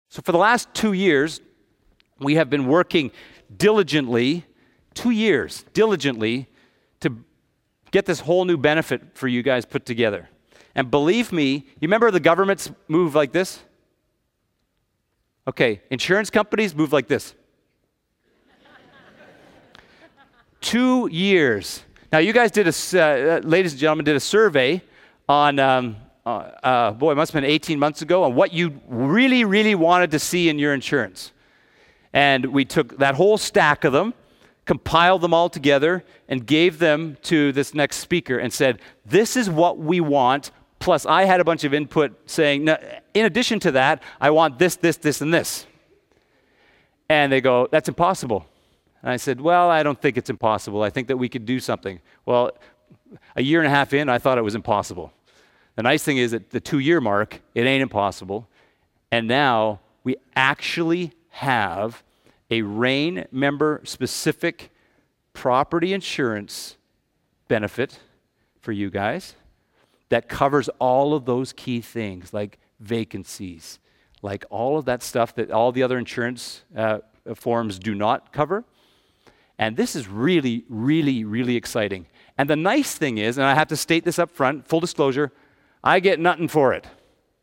So for the last 2 years, we have been working diligently, 2 years, diligently, to get this whole new benefit for you guys put together. And believe me, you remember the governments move like this? Okay, insurance companies move like this. 2 years. Now, you guys did ladies and gentlemen, did a survey on, it must have been 18 months ago, on what you really, really wanted to see in your insurance. And we took that whole stack of them, compiled them all together, and gave them to this next speaker and said, this is what we want, plus I had a bunch of input saying, no, in addition to that, I want this, this, this, and this. And they go, that's impossible. And I said, well, I don't think it's impossible. I think that we could do something. Well, a year and a half in, I thought it was impossible. The nice thing is at the 2-year mark, it ain't impossible. And now we actually have a RAIN member-specific property insurance benefit for you guys that covers all of those key things, like vacancies, like all of that stuff that all the other insurance forms do not cover. And this is really, really, really exciting. And the nice thing is, and I have to state this up front, full disclosure, I get nothing for it.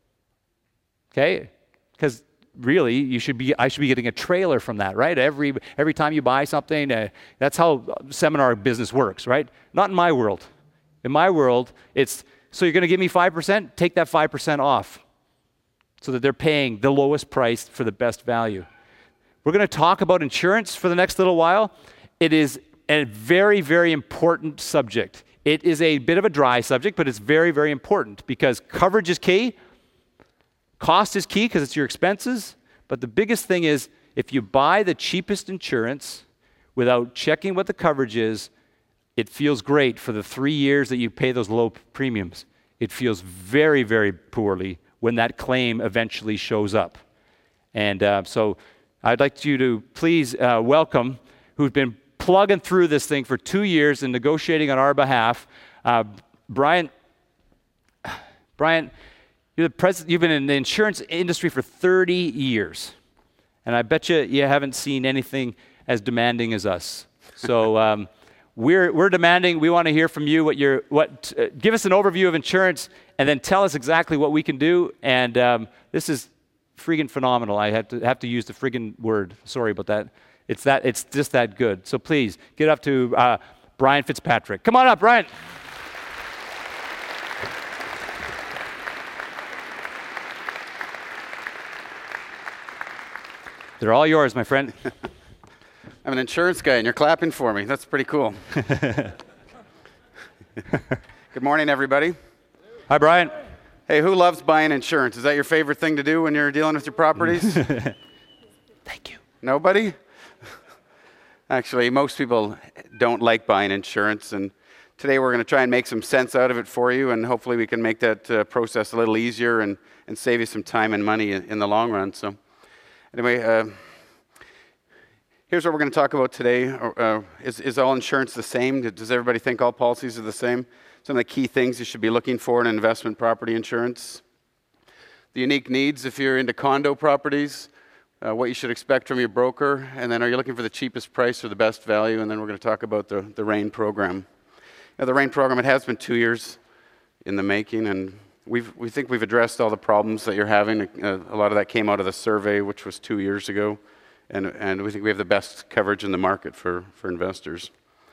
Okay? Because really, I should be getting a trailer from that, right? Every time you buy something, that's how seminar business works, right? Not in my world. In my world, it's, so you're going to give me 5%? Take that 5% off so that they're paying the lowest price for the best value. We're going to talk about insurance for the next little while. It is a very, very important subject. It is a bit of a dry subject, but it's very, very important because coverage is key. Cost is key because it's your expenses. But the biggest thing is if you buy the cheapest insurance without checking what the coverage is, it feels great for the 3 years that you pay those low premiums. It feels very, very poorly when that claim eventually shows up. And so I'd like you to please welcome, who's been plugging through this thing for 2 years and negotiating on our behalf, Brian, you've been in the insurance industry for 30 years. And I bet you haven't seen anything as demanding as us. So we're demanding. We want to hear from you give us an overview of insurance and then tell us exactly what we can do. And this is friggin' phenomenal. I have to use the friggin' word. Sorry about that. It's just that good. So please get up to Brian Fitzpatrick. Come on up, Brian. They're all yours, my friend. I'm an insurance guy, and you're clapping for me. That's pretty cool. Good morning, everybody. Hi, Brian. Hey, who loves buying insurance? Is that your favorite thing to do when you're dealing with your properties? Thank you. Nobody? Actually, most people don't like buying insurance, and today we're going to try and make some sense out of it for you, and hopefully we can make that process a little easier and save you some time and money in the long run. So anyway, here's what we're going to talk about today. Is all insurance the same? Does everybody think all policies are the same? Some of the key things you should be looking for in investment property insurance. The unique needs if you're into condo properties. What you should expect from your broker, and then are you looking for the cheapest price or the best value, and then we're going to talk about the RAIN program. Now, the RAIN program, it has been 2 years in the making, and we think we've addressed all the problems that you're having. A lot of that came out of the survey, which was 2 years ago, and we think we have the best coverage in the market for investors.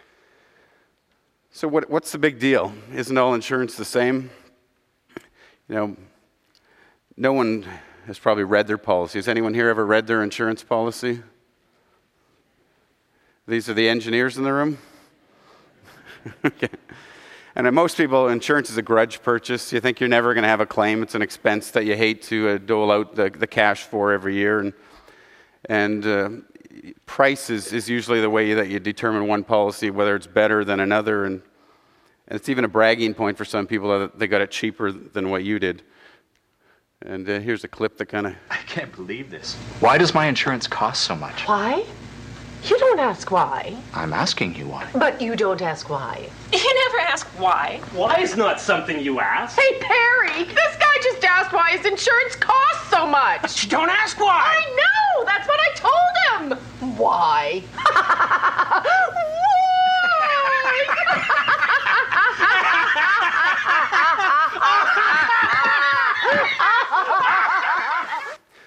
So what's the big deal? Isn't all insurance the same? You know, no one has probably read their policy. Has anyone here ever read their insurance policy? These are the engineers in the room? Okay. And most people, insurance is a grudge purchase. You think you're never going to have a claim. It's an expense that you hate to dole out the cash for every year. And price is usually the way that you determine one policy, whether it's better than another. And it's even a bragging point for some people that they got it cheaper than what you did. And here's a clip that kind of... I can't believe this. Why does my insurance cost so much? Why? You don't ask why. I'm asking you why. But you don't ask why. You never ask why. Why is not something you ask. Hey, Perry, this guy just asked why his insurance costs so much. You don't ask why.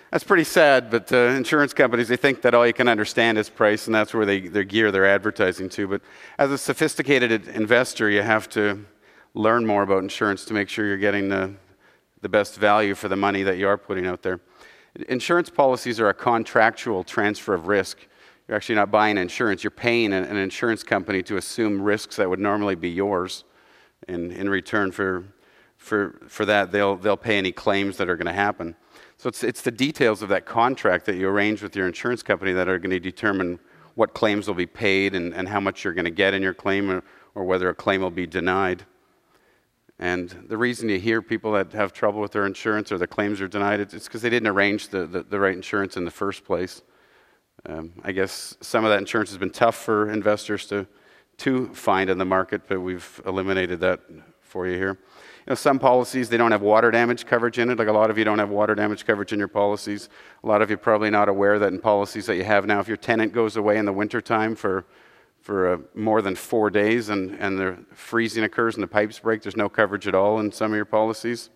That's pretty sad, but insurance companies, they think that all you can understand is price, and that's where they gear their advertising to. But as a sophisticated investor, you have to learn more about insurance to make sure you're getting the best value for the money that you are putting out there. Insurance policies are a contractual transfer of risk. You're actually not buying insurance. You're paying an insurance company to assume risks that would normally be yours. And in return for that, they'll pay any claims that are going to happen. So it's the details of that contract that you arrange with your insurance company that are going to determine what claims will be paid and how much you're going to get in your claim or whether a claim will be denied. And the reason you hear people that have trouble with their insurance or their claims are denied, it's because they didn't arrange the right insurance in the first place. I guess some of that insurance has been tough for investors to find in the market, but we've eliminated that for you here. Some policies, they don't have water damage coverage in it. Like a lot of you don't have water damage coverage in your policies. A lot of you are probably not aware that in policies that you have now, if your tenant goes away in the wintertime for more than 4 days and the freezing occurs and the pipes break, there's no coverage at all in some of your policies.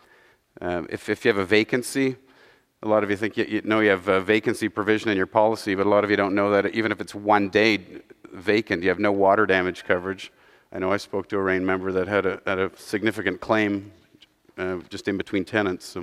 If you have a vacancy, a lot of you think you have a vacancy provision in your policy, but a lot of you don't know that even if it's 1 day vacant, you have no water damage coverage. I know I spoke to a RAIN member that had a significant claim just in between tenants.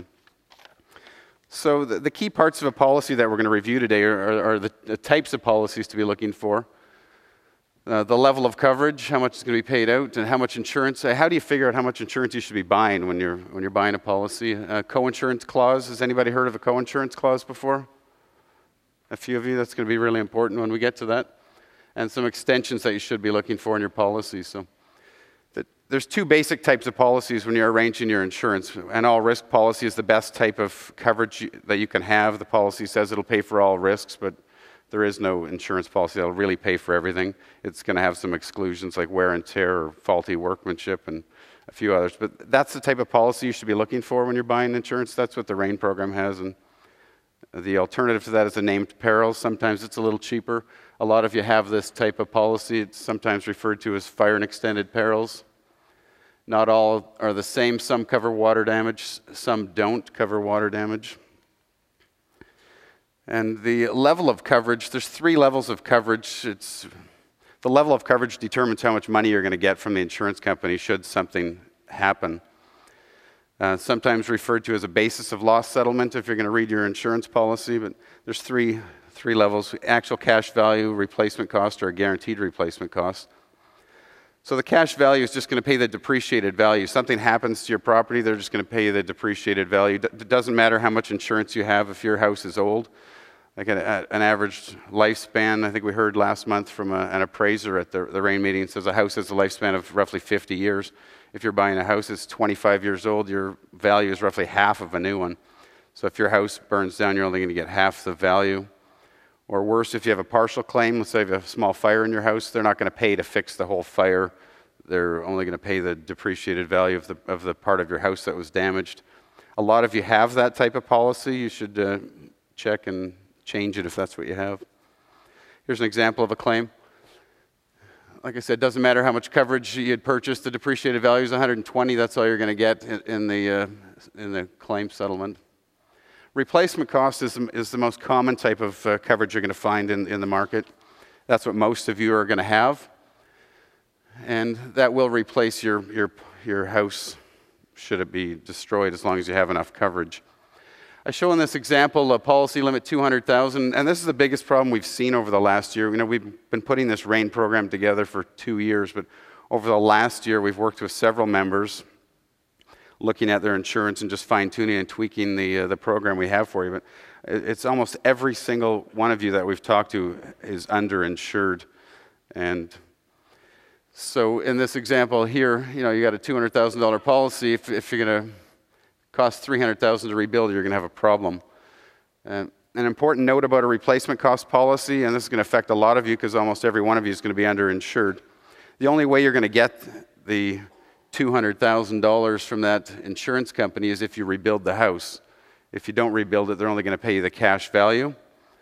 So the key parts of a policy that we're going to review today are the types of policies to be looking for. The level of coverage, how much is going to be paid out, and how much insurance. How do you figure out how much insurance you should be buying when you're buying a policy? Co-insurance clause. Has anybody heard of a co-insurance clause before? A few of you. That's going to be really important when we get to that. And some extensions that you should be looking for in your policy. So there's two basic types of policies when you're arranging your insurance. An all-risk policy is the best type of coverage that you can have. The policy says it'll pay for all risks, but there is no insurance policy that'll really pay for everything. It's going to have some exclusions like wear and tear or faulty workmanship and a few others. But that's the type of policy you should be looking for when you're buying insurance. That's what the RAIN program has. And the alternative to that is a named peril. Sometimes it's a little cheaper. A lot of you have this type of policy. It's sometimes referred to as fire and extended perils. Not all are the same. Some cover water damage. Some don't cover water damage. And the level of coverage, there's 3 levels of coverage. The level of coverage determines how much money you're going to get from the insurance company should something happen. Sometimes referred to as a basis of loss settlement if you're going to read your insurance policy, but there's three levels: actual cash value, replacement cost, or a guaranteed replacement cost. So the cash value is just going to pay the depreciated value. Something happens to your property, they're just going to pay you the depreciated value. It doesn't matter how much insurance you have if your house is old. Like an average lifespan, I think we heard last month from an appraiser at the RAIN meeting, says a house has a lifespan of roughly 50 years. If you're buying a house that's 25 years old, your value is roughly half of a new one. So if your house burns down, you're only going to get half the value. Or worse, if you have a partial claim, let's say you have a small fire in your house, they're not going to pay to fix the whole fire. They're only going to pay the depreciated value of the part of your house that was damaged. A lot of you have that type of policy. You should check and change it if that's what you have. Here's an example of a claim. Like I said, it doesn't matter how much coverage you had purchased. The depreciated value is $120. That's all you're going to get in the claim settlement. Replacement cost is the most common type of coverage you're going to find in the market. That's what most of you are going to have. And that will replace your house should it be destroyed as long as you have enough coverage. I show in this example a policy limit $200,000, and this is the biggest problem we've seen over the last year. We've been putting this RAIN program together for 2 years, but over the last year we've worked with several members looking at their insurance and just fine-tuning and tweaking the program we have for you. But it's almost every single one of you that we've talked to is underinsured. And so in this example here, you got a $200,000 policy. If you're going to cost $300,000 to rebuild, you're going to have a problem. An important note about a replacement cost policy, and this is going to affect a lot of you because almost every one of you is going to be underinsured. The only way you're going to get the $200,000 from that insurance company is if you rebuild the house. If you don't rebuild it, they're only going to pay you the cash value.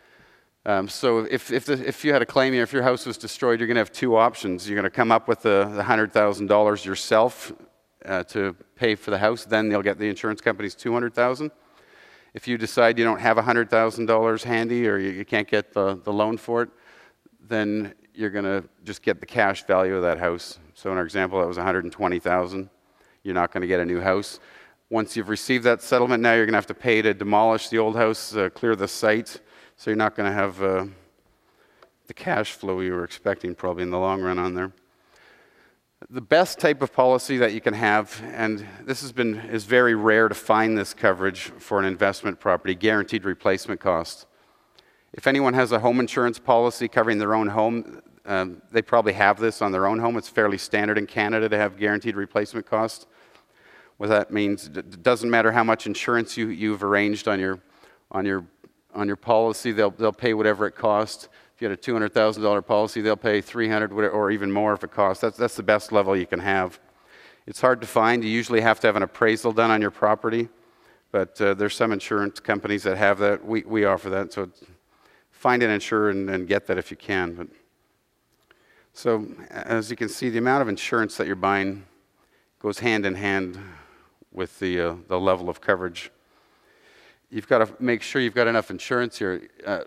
So if you had a claim here, if your house was destroyed, you're going to have 2 options. You're going to come up with the $100,000 yourself to pay for the house, then they'll get the insurance company's $200,000. If you decide you don't have $100,000 handy or you can't get the loan for it, then you're going to just get the cash value of that house. So in our example, that was $120,000. You're not going to get a new house. Once you've received that settlement, now you're going to have to pay to demolish the old house, clear the site. So you're not going to have the cash flow you were expecting probably in the long run on there. The best type of policy that you can have, and this is very rare to find this coverage for an investment property, guaranteed replacement cost. If anyone has a home insurance policy covering their own home, they probably have this on their own home. It's fairly standard in Canada to have guaranteed replacement cost. What that means, it doesn't matter how much insurance you've arranged on your policy, they'll pay whatever it costs. If you had a $200,000 policy, they'll pay $300,000 or even more if it costs. That's the best level you can have. It's hard to find. You usually have to have an appraisal done on your property, but there's some insurance companies that have that. We offer that, so find an insurer and get that if you can. But so as you can see, the amount of insurance that you're buying goes hand in hand with the level of coverage. You've got to make sure you've got enough insurance here.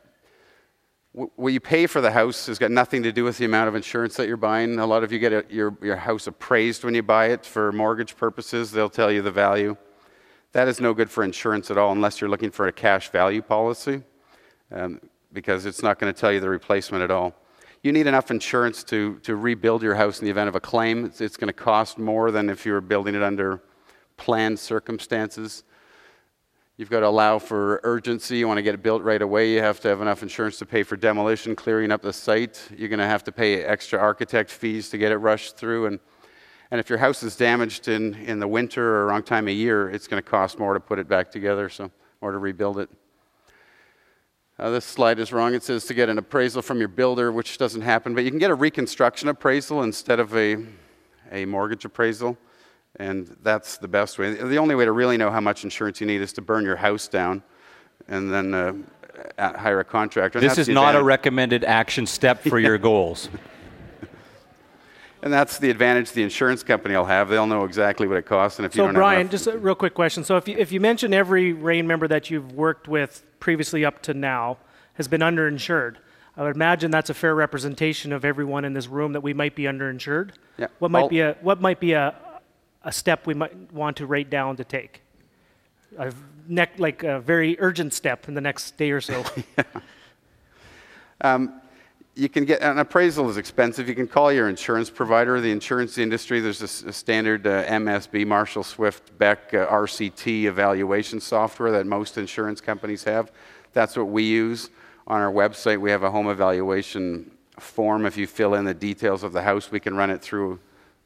What you pay for the house has got nothing to do with the amount of insurance that you're buying. A lot of you get your house appraised when you buy it for mortgage purposes. They'll tell you the value. That is no good for insurance at all unless you're looking for a cash value policy, because it's not going to tell you the replacement at all. You need enough insurance to rebuild your house in the event of a claim. It's going to cost more than if you were building it under planned circumstances. You've got to allow for urgency. You want to get it built right away. You have to have enough insurance to pay for demolition, clearing up the site. You're going to have to pay extra architect fees to get it rushed through. And if your house is damaged in the winter or wrong time of year, it's going to cost more to put it back together, or to rebuild it. This slide is wrong. It says to get an appraisal from your builder, which doesn't happen. But you can get a reconstruction appraisal instead of a mortgage appraisal. And that's the best way. The only way to really know how much insurance you need is to burn your house down and then hire a contractor. This is not a recommended action step for your goals. And that's the advantage the insurance company will have. They'll know exactly what it costs. And if you don't Brian, have just a real quick question. So if you mention every RAIN member that you've worked with previously up to now has been underinsured, I would imagine that's a fair representation of everyone in this room that we might be underinsured. Yeah. What might be a step we might want to write down to take? Like a very urgent step in the next day or so. You can get an appraisal is expensive. You can call your insurance provider. The insurance industry, there's a standard MSB, Marshall Swift Beck RCT evaluation software that most insurance companies have. That's what we use. On our website, we have a home evaluation form. If you fill in the details of the house, we can run it through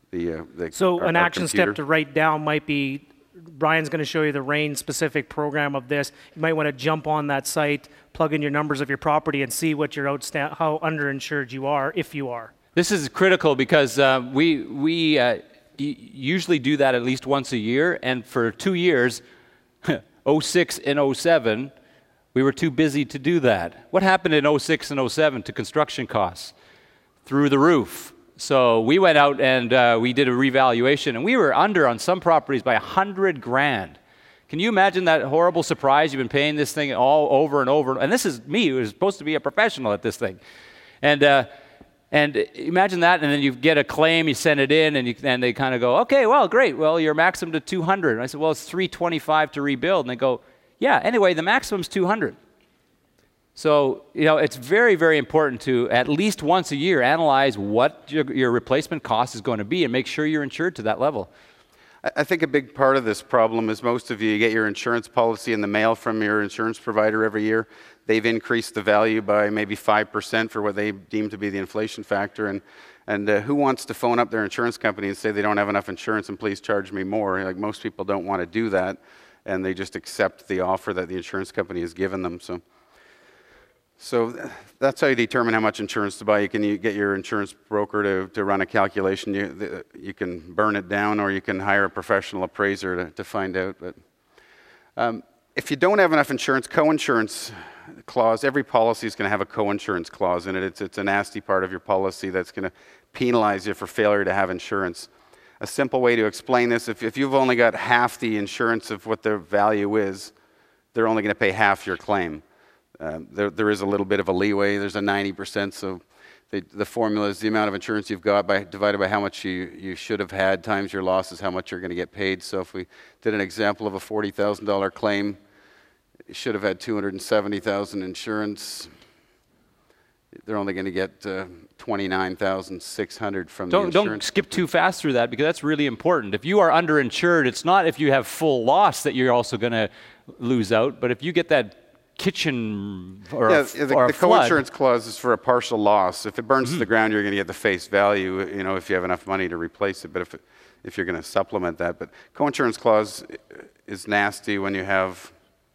So an action computer. step to write down might be, Brian's going to show you the RAIN specific program of this. You might want to jump on that site, plug in your numbers of your property, and see what your how underinsured you are, if you are. This is critical because we usually do that at least once a year, and for 2 years, 06 and 07, we were too busy to do that. What happened in 06 and 07 to construction costs? Through the roof. So we went out and we did a revaluation, and we were under on some properties by $100,000. Can you imagine that horrible surprise? You've been paying this thing all over and over, and this is me who is supposed to be a professional at this thing. And imagine that, and then you get a claim, you send it in, and they kind of go, okay, well, great. Well, you're maximum to 200. And I said, well, it's 325 to rebuild. And they go, yeah, anyway, the maximum's 200. So, it's very, very important to at least once a year analyze what your replacement cost is going to be and make sure you're insured to that level. I think a big part of this problem is most of you get your insurance policy in the mail from your insurance provider every year. They've increased the value by maybe 5% for what they deem to be the inflation factor. And who wants to phone up their insurance company and say they don't have enough insurance and please charge me more? Like, most people don't want to do that, and they just accept the offer that the insurance company has given them. So that's how you determine how much insurance to buy. You can get your insurance broker to run a calculation. You can burn it down, or you can hire a professional appraiser to find out. But if you don't have enough insurance, co-insurance clause, every policy is going to have a co-insurance clause in it. It's a nasty part of your policy that's going to penalize you for failure to have insurance. A simple way to explain this, if you've only got half the insurance of what the value is, they're only going to pay half your claim. There is a little bit of a leeway. There's a 90%, so the formula is the amount of insurance you've got divided by how much you should have had times your losses, how much you're going to get paid. So if we did an example of a $40,000 claim, you should have had $270,000 insurance. They're only going to get $29,600 from the insurance. Don't skip too fast through that, because that's really important. If you are underinsured, it's not if you have full loss that you're also going to lose out, but if you get that kitchen or a the flood. co-insurance clause is for a partial loss. If it burns to the ground, you're going to get the face value, if you have enough money to replace it. But if you're going to supplement that, but co-insurance clause is nasty when you have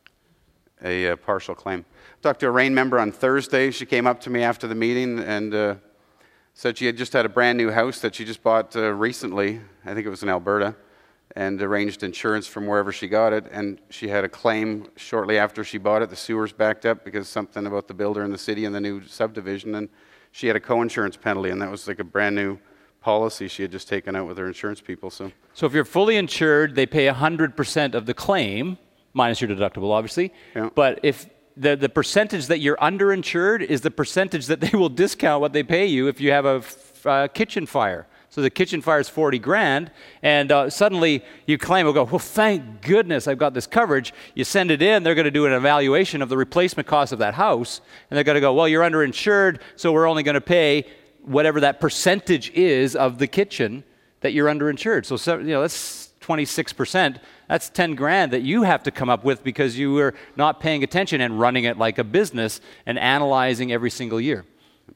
a partial claim. I talked to a RAIN member on Thursday. She came up to me after the meeting and said she had just had a brand new house that she just bought recently. I think it was in Alberta, and arranged insurance from wherever she got it. And she had a claim shortly after she bought it. The sewers backed up because something about the builder in the city and the new subdivision. And she had a co-insurance penalty, and that was like a brand new policy she had just taken out with her insurance people. So if you're fully insured, they pay 100% of the claim, minus your deductible, obviously. Yeah. But if the percentage that you're underinsured is the percentage that they will discount what they pay you if you have a kitchen fire. So the kitchen fire is $40,000, and suddenly you claim, well, thank goodness I've got this coverage. You send it in, they're going to do an evaluation of the replacement cost of that house, and they're going to go, well, you're underinsured, so we're only going to pay whatever that percentage is of the kitchen that you're underinsured. So that's 26%. That's $10,000 that you have to come up with because you were not paying attention and running it like a business and analyzing every single year.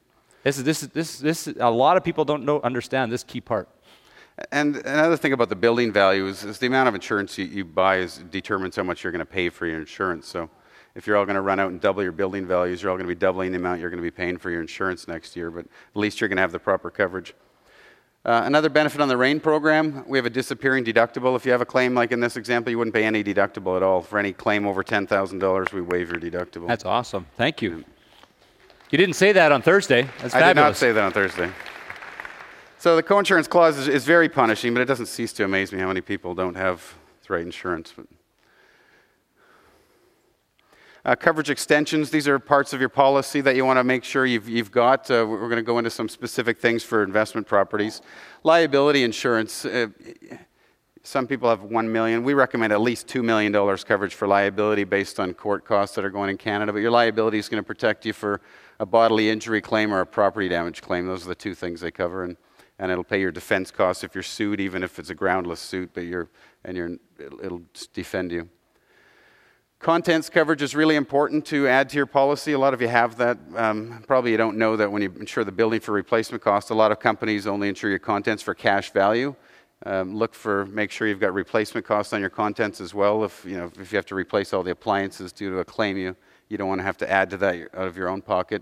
This a lot of people don't understand this key part. And another thing about the building value is the amount of insurance you buy determines how much you're going to pay for your insurance. So if you're all going to run out and double your building values, you're all going to be doubling the amount you're going to be paying for your insurance next year, but at least you're going to have the proper coverage. Another benefit on the RAIN program, we have a disappearing deductible. If you have a claim like in this example, you wouldn't pay any deductible at all. For any claim over $10,000, we waive your deductible. That's awesome. Thank you. You didn't say that on Thursday. That's fabulous. I did not say that on Thursday. So the co-insurance clause is very punishing, but it doesn't cease to amaze me how many people don't have the right insurance. Coverage extensions, these are parts of your policy that you want to make sure you've got. We're going to go into some specific things for investment properties. Liability insurance, some people have $1 million. We recommend at least $2 million coverage for liability based on court costs that are going in Canada, but your liability is going to protect you for a bodily injury claim or a property damage claim. Those are the two things they cover, and it'll pay your defense costs if you're sued, even if it's a groundless suit, but it'll defend you. Contents coverage is really important to add to your policy. A lot of you have that. Probably you don't know that when you insure the building for replacement cost, a lot of companies only insure your contents for cash value. Make sure you've got replacement costs on your contents as well. If you have to replace all the appliances due to a claim, you don't want to have to add to that out of your own pocket.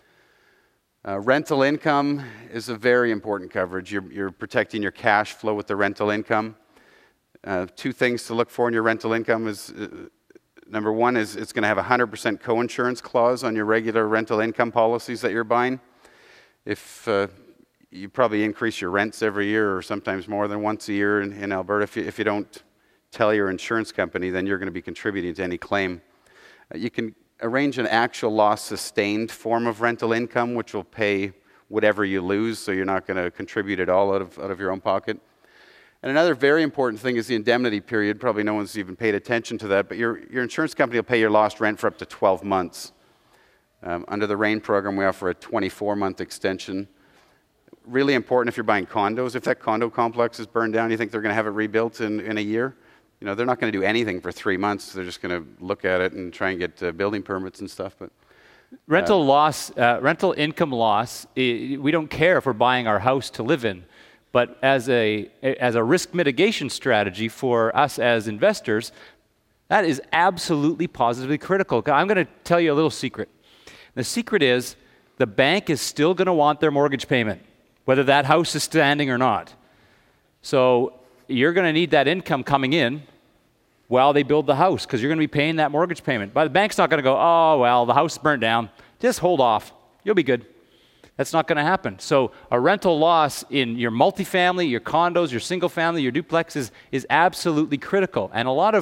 Rental income is a very important coverage. You're protecting your cash flow with the rental income. Two things to look for in your rental income is, number one is it's going to have a 100% co-insurance clause on your regular rental income policies that you're buying. If you probably increase your rents every year or sometimes more than once a year in Alberta. If you don't tell your insurance company, then you're going to be contributing to any claim. You can arrange an actual loss sustained form of rental income, which will pay whatever you lose, so you're not going to contribute it all out of your own pocket. And another very important thing is the indemnity period. Probably no one's even paid attention to that, but your insurance company will pay your lost rent for up to 12 months. Under the RAIN program, we offer a 24-month extension. Really important if you're buying condos. If that condo complex is burned down, you think they're going to have it rebuilt in a year? They're not going to do anything for 3 months. They're just going to look at it and try and get building permits and stuff. But rental income loss, we don't care if we're buying our house to live in. But as a risk mitigation strategy for us as investors, that is absolutely positively critical. I'm going to tell you a little secret. The secret is the bank is still going to want their mortgage payment, whether that house is standing or not. So you're going to need that income coming in while they build the house, because you're going to be paying that mortgage payment. But the bank's not going to go, oh, well, the house burnt down. Just hold off. You'll be good. That's not going to happen. So a rental loss in your multifamily, your condos, your single family, your duplexes is absolutely critical. And a lot of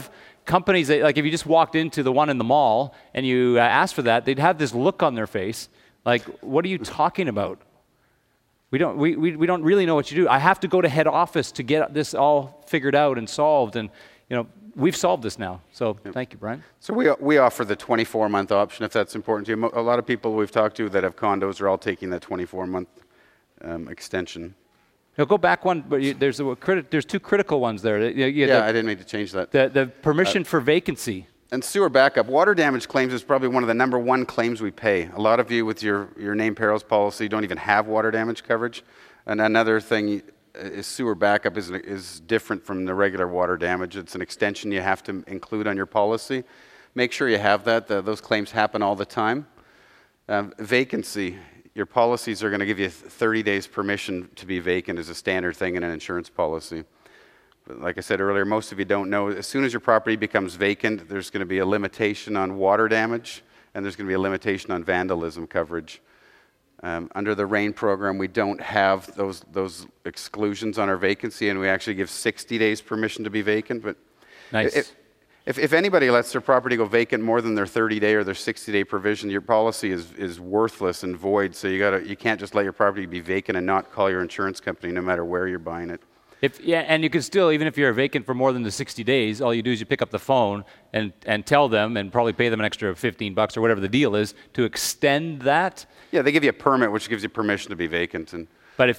companies, that, like if you just walked into the one in the mall and you asked for that, they'd have this look on their face, like, what are you talking about? We don't really know what you do. I have to go to head office to get this all figured out and solved. And we've solved this now. So thank you, Brian. So we offer the 24-month option if that's important to you. A lot of people we've talked to that have condos are all taking that 24-month extension. Now go back one, but there's two critical ones there. I didn't mean to change that. The permission for vacancy. And sewer backup. Water damage claims is probably one of the number one claims we pay. A lot of you with your name perils policy don't even have water damage coverage. And another thing is sewer backup is different from the regular water damage. It's an extension you have to include on your policy. Make sure you have that. Those claims happen all the time. Vacancy. Your policies are going to give you 30 days permission to be vacant as a standard thing in an insurance policy. But like I said earlier, most of you don't know, as soon as your property becomes vacant, there's going to be a limitation on water damage, and there's going to be a limitation on vandalism coverage. Under the RAIN program, we don't have those exclusions on our vacancy, and we actually give 60 days permission to be vacant. But nice. If anybody lets their property go vacant more than their 30-day or their 60-day provision, your policy is worthless and void. So you can't just let your property be vacant and not call your insurance company no matter where you're buying it. And you can still, even if you're vacant for more than the 60 days, all you do is you pick up the phone and tell them and probably pay them an extra $15 or whatever the deal is to extend that. Yeah, they give you a permit which gives you permission to be vacant. But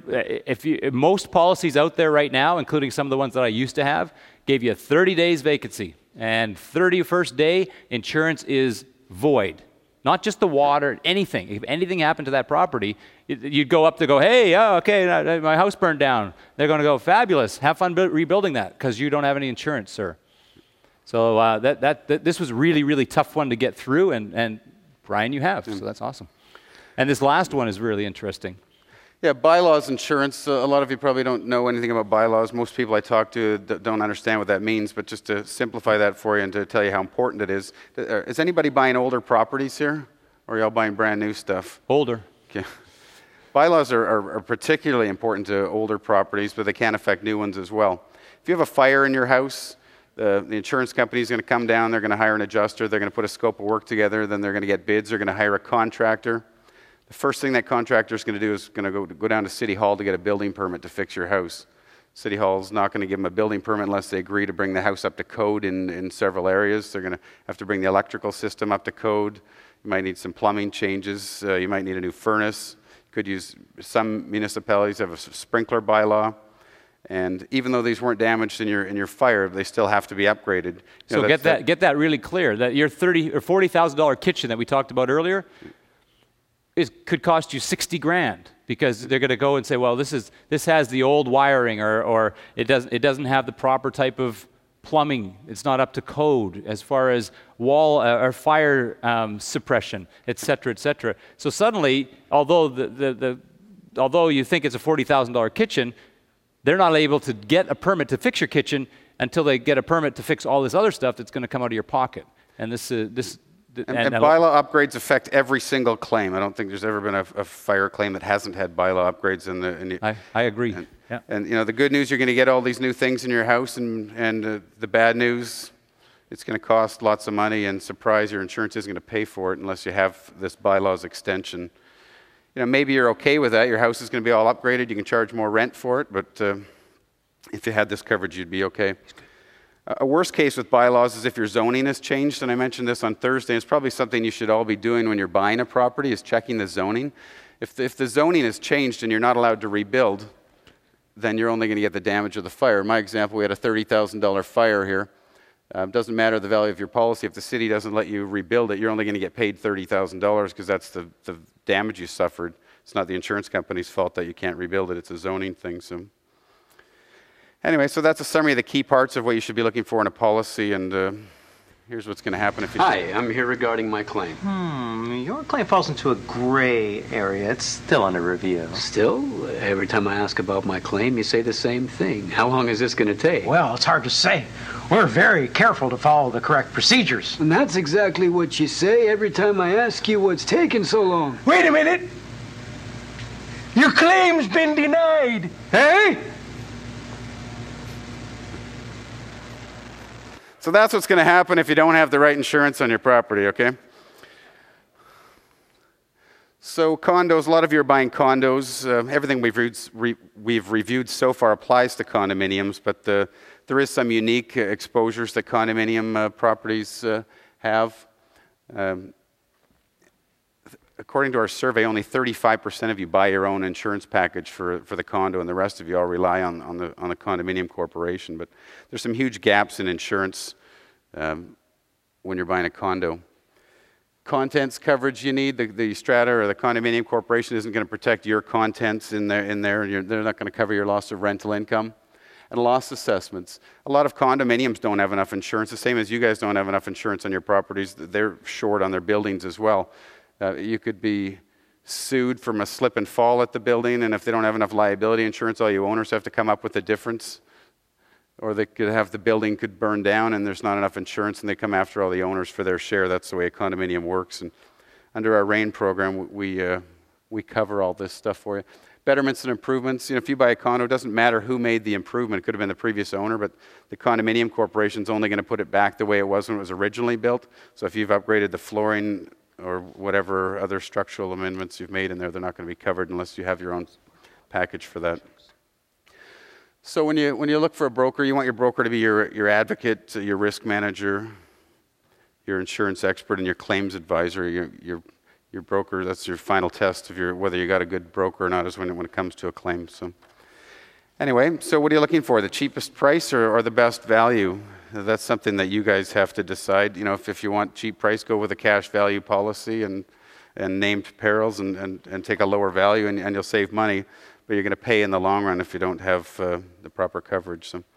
most policies out there right now, including some of the ones that I used to have, gave you 30 days vacancy. And 31st day, insurance is void. Not just the water, anything. If anything happened to that property, you'd go up to go, hey, okay, my house burned down. They're going to go, fabulous. Have fun rebuilding that because you don't have any insurance, sir. So this was really, really tough one to get through, and Brian, you have. So that's awesome. And this last one is really interesting. Yeah, bylaws insurance. A lot of you probably don't know anything about bylaws. Most people I talk to don't understand what that means, but just to simplify that for you and to tell you how important it is anybody buying older properties here? Or are y'all buying brand new stuff? Older. Okay. Bylaws are particularly important to older properties, but they can affect new ones as well. If you have a fire in your house, the insurance company is going to come down, they're going to hire an adjuster, they're going to put a scope of work together, then they're going to get bids, they're going to hire a contractor. The first thing that contractor is going to do is going to go down to City Hall to get a building permit to fix your house. City Hall's not going to give them a building permit unless they agree to bring the house up to code in several areas. They're going to have to bring the electrical system up to code. You might need some plumbing changes. You might need a new furnace. You could use, some municipalities have a sprinkler bylaw. And even though these weren't damaged in your fire, they still have to be upgraded. So get that really clear, that your $30,000 or $40,000 kitchen that we talked about earlier, could cost you $60,000 because they're going to go and say, well, this has the old wiring, or it doesn't have the proper type of plumbing. It's not up to code as far as wall or fire suppression, et cetera, et cetera. So suddenly, although you think it's a $40,000 kitchen, they're not able to get a permit to fix your kitchen until they get a permit to fix all this other stuff that's going to come out of your pocket. And And bylaw upgrades affect every single claim. I don't think there's ever been a fire claim that hasn't had bylaw upgrades I agree. And the good news, you're going to get all these new things in your house, and the bad news, it's going to cost lots of money, and surprise, your insurance isn't going to pay for it unless you have this bylaws extension. Maybe you're okay with that. Your house is going to be all upgraded. You can charge more rent for it, but if you had this coverage, you'd be okay. A worst case with bylaws is if your zoning has changed, and I mentioned this on Thursday. It's probably something you should all be doing when you're buying a property, is checking the zoning. If the zoning has changed and you're not allowed to rebuild, then you're only going to get the damage of the fire. In my example, we had a $30,000 fire here. Doesn't matter the value of your policy. If the city doesn't let you rebuild it, you're only going to get paid $30,000 because that's the damage you suffered. It's not the insurance company's fault that you can't rebuild it. It's a zoning thing. So anyway, so that's a summary of the key parts of what you should be looking for in a policy, and here's what's going to happen if you... Hi, I'm here regarding my claim. Your claim falls into a gray area. It's still under review. Still? Every time I ask about my claim, you say the same thing. How long is this going to take? Well, it's hard to say. We're very careful to follow the correct procedures. And that's exactly what you say every time I ask you what's taking so long. Wait a minute! Your claim's been denied! Hey? So that's what's going to happen if you don't have the right insurance on your property, okay? So condos, a lot of you are buying condos. Everything we've reviewed so far applies to condominiums, but there is some unique exposures that condominium properties have. According to our survey, only 35% of you buy your own insurance package for the condo, and the rest of you all rely on the condominium corporation. But there's some huge gaps in insurance when you're buying a condo. Contents coverage you need, the strata or the condominium corporation isn't going to protect your contents in there. They're not going to cover your loss of rental income. And loss assessments. A lot of condominiums don't have enough insurance, the same as you guys don't have enough insurance on your properties. They're short on their buildings as well. You could be sued from a slip and fall at the building, and if they don't have enough liability insurance, all you owners have to come up with the difference. Or they could have the building could burn down and there's not enough insurance, and they come after all the owners for their share. That's the way a condominium works. And under our RAIN program, we cover all this stuff for you. Betterments and improvements. If you buy a condo, it doesn't matter who made the improvement. It could have been the previous owner, but the condominium corporation is only going to put it back the way it was when it was originally built. So if you've upgraded the flooring or whatever other structural amendments you've made in there, they're not going to be covered unless you have your own package for that. So when you look for a broker, you want your broker to be your advocate, your risk manager, your insurance expert, and your claims advisor. Your broker, that's your final test of whether you got a good broker or not, is when it comes to a claim. So anyway, so what are you looking for? The cheapest price or the best value? That's something that you guys have to decide. If you want cheap price, go with a cash value policy and named perils and take a lower value, and you'll save money. But you're going to pay in the long run if you don't have the proper coverage. So,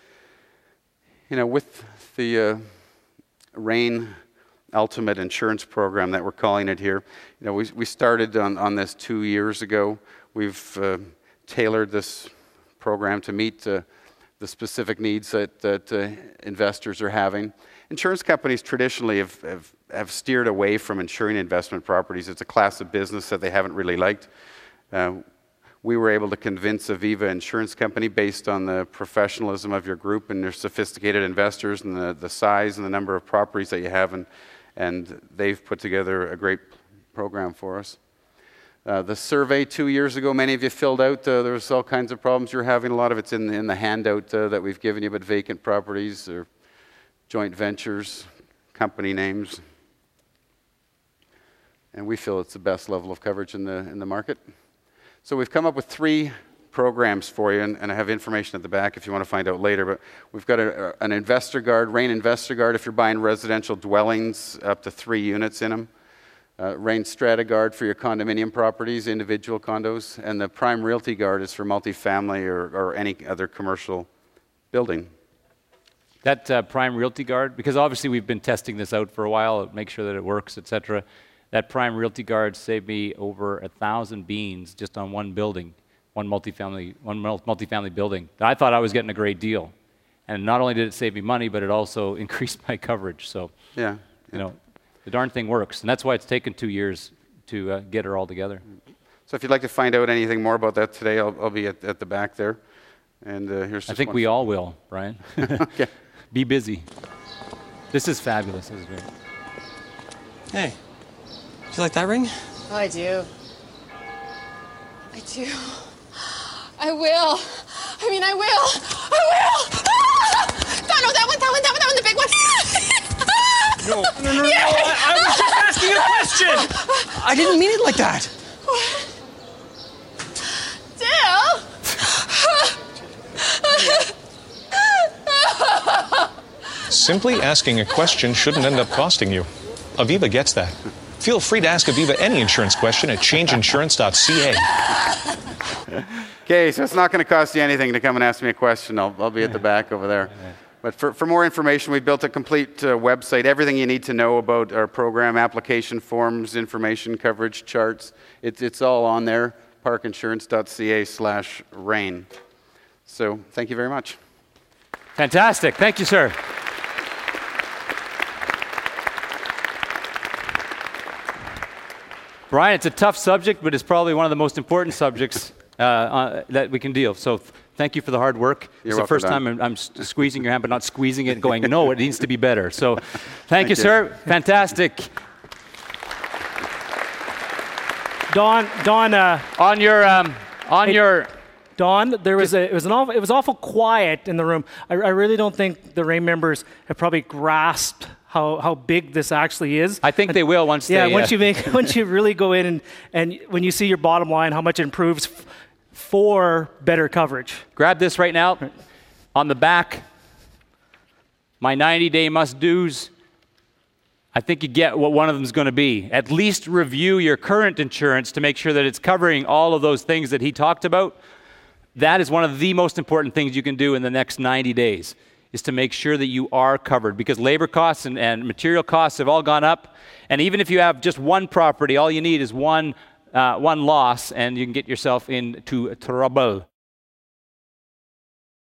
with the RAIN Ultimate Insurance Program that we're calling it here, we started on this 2 years ago. We've tailored this program to meet the specific needs that investors are having. Insurance companies traditionally have steered away from insuring investment properties. It's a class of business that they haven't really liked. We were able to convince Aviva Insurance Company, based on the professionalism of your group and your sophisticated investors and the size and the number of properties that you have, and they've put together a great program for us. The survey 2 years ago, many of you filled out. There was all kinds of problems you're having. A lot of it's in the handout that we've given you, but vacant properties or joint ventures, company names. And we feel it's the best level of coverage in the market. So we've come up with 3 programs for you, and I have information at the back if you want to find out later. But we've got an Investor Guard, RAIN Investor Guard if you're buying residential dwellings up to 3 units in them. RAIN Strata Guard for your condominium properties, individual condos. And the Prime Realty Guard is for multifamily or any other commercial building. That Prime Realty Guard, because obviously we've been testing this out for a while, make sure that it works, etc. That Prime Realty Guard saved me over 1,000 beans just on one building, one multifamily building. I thought I was getting a great deal, and not only did it save me money, but it also increased my coverage. So, the darn thing works, and that's why it's taken 2 years to get her all together. So, if you'd like to find out anything more about that today, I'll be at the back there. And here's. I think we all will, Brian. Okay. Be busy. This is fabulous. This is great. Hey. Do you like that ring? Oh, I do. I do. I will. I will. Ah! No, that one, the big one. No. Yeah. I was just asking a question. I didn't mean it like that. What? Dale? Simply asking a question shouldn't end up costing you. Aviva gets that. Feel free to ask Aviva any insurance question at changeinsurance.ca. Okay, so it's not going to cost you anything to come and ask me a question. I'll be at the back over there. But for more information, we built a complete website, everything you need to know about our program, application forms, information, coverage charts. It's all on there, parkinsurance.ca/RAIN. So thank you very much. Fantastic. Thank you, sir. Brian, it's a tough subject, but it's probably one of the most important subjects that we can deal. So thank you for the hard work. It's the first time I'm squeezing your hand, but not squeezing it and going, no, it needs to be better. So thank you, sir. Fantastic. Don, it was awful quiet in the room. I really don't think the RAIN members have probably grasped how big this actually is. I think they will once they... once you really go in and when you see your bottom line, how much it improves for better coverage. Grab this right now. On the back, my 90-day must-dos. I think you get what one of them is going to be. At least review your current insurance to make sure that it's covering all of those things that he talked about. That is one of the most important things you can do in the next 90 days, is to make sure that you are covered, because labor costs and material costs have all gone up. And even if you have just one property, all you need is one loss, and you can get yourself into trouble.